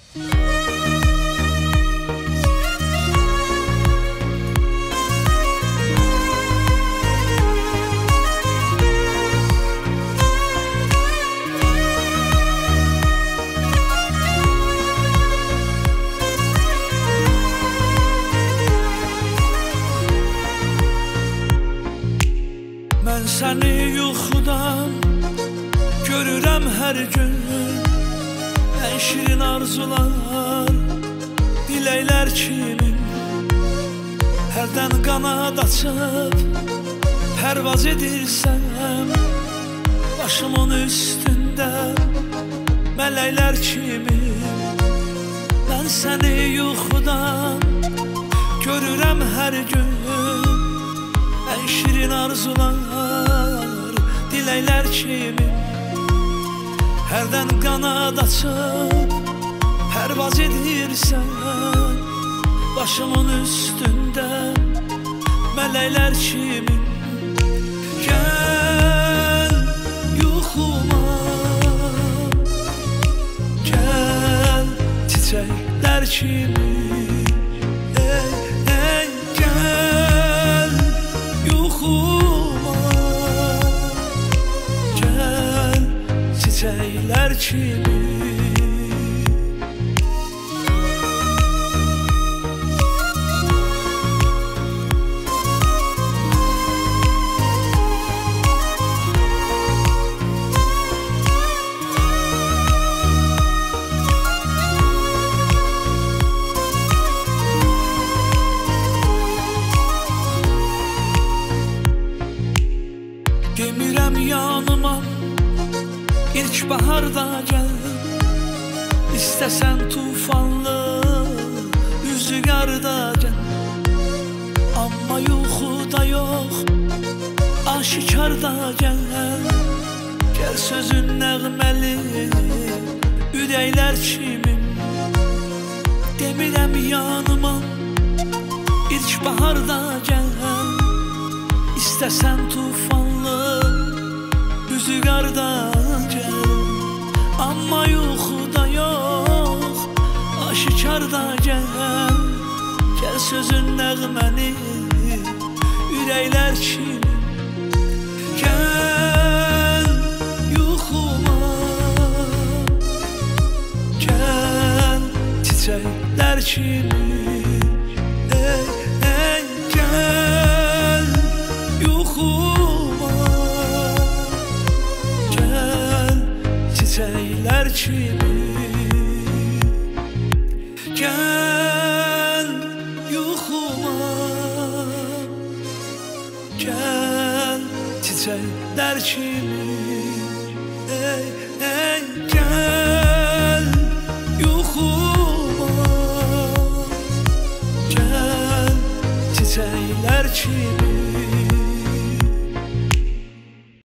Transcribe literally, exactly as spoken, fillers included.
Mən səni yuxudan görürəm hər gün. Ən şirin arzular, diləklər kimin. Hərdən qanad açıb pərvaz edirsən, başımın üstündə mələklər kimin. Mən səni yuxudan görürəm hər gün. Ən şirin arzular, diləklər kimin. Hərdən qanad açıb pərvaz edirsən, başımın üstündə mələklər kimin. Gəl yuxuma, gəl çiçəklər kimin. Ey, ey, gəl yuxuma, gəl çiçəklər kimin. Demirəm yanıma ilk baharda gəl. İstəsən tufanlı rüzgarda gəl. Amma yuxuda yox, aşikarda gəl. Gəl sözün nəğməli, ürəklər kimin. Demirəm yanıma ilk baharda gəl. İstəsən tufanlı rüzgarda gəl. Amma yuxuda yox, aşikarda gəl. Gəl sözün nəğməni, ürəklər kimin. Gəl yuxuma, gəl çiçəklər kimin. Ey, ey, gəl yuxuma, gəl çiçəklər kimin. Gəl yuxuma, gəl çiçəklər kimin. Ey, ey, gəl yuxuma, gəl çiçəklər kimin.